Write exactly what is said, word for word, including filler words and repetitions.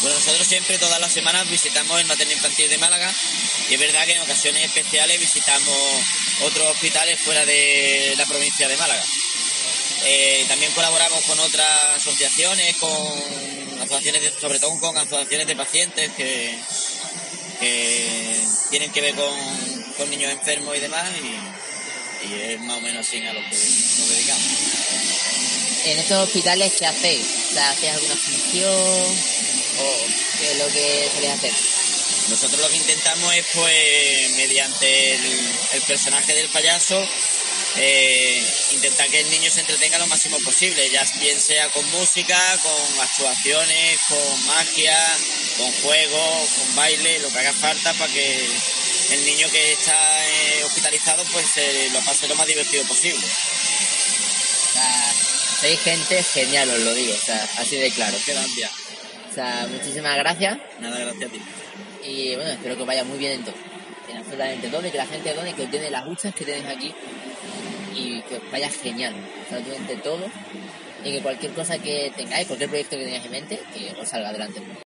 Bueno, nosotros siempre, todas las semanas, visitamos el materno infantil de Málaga y es verdad que en ocasiones especiales visitamos otros hospitales fuera de la provincia de Málaga. Eh, también colaboramos con otras asociaciones, con asociaciones, de, sobre todo con asociaciones de pacientes que, que tienen que ver con, con niños enfermos y demás, y, y es más o menos así a lo que nos dedicamos. En estos hospitales, ¿qué hacéis? O sea, ¿hacéis alguna función? ¿O qué es lo que soléis hacer? Nosotros lo que intentamos es, pues, mediante el, el personaje del payaso, eh, intentar que el niño se entretenga lo máximo posible, ya bien sea con música, con actuaciones, con magia, con juegos, con baile, lo que haga falta para que el niño que está eh, hospitalizado pues se lo pase lo más divertido posible. O sea, sois gente genial, os lo digo, o sea, así de claro. Gracias. O sea, muchísimas gracias. Nada, gracias a ti. Y bueno, espero que os vaya muy bien en todo. En absolutamente todo, y que la gente done, que os tiene las huchas que tenéis aquí y que os vaya genial. Absolutamente todo. Y que cualquier cosa que tengáis, cualquier proyecto que tengáis en mente, que os salga adelante.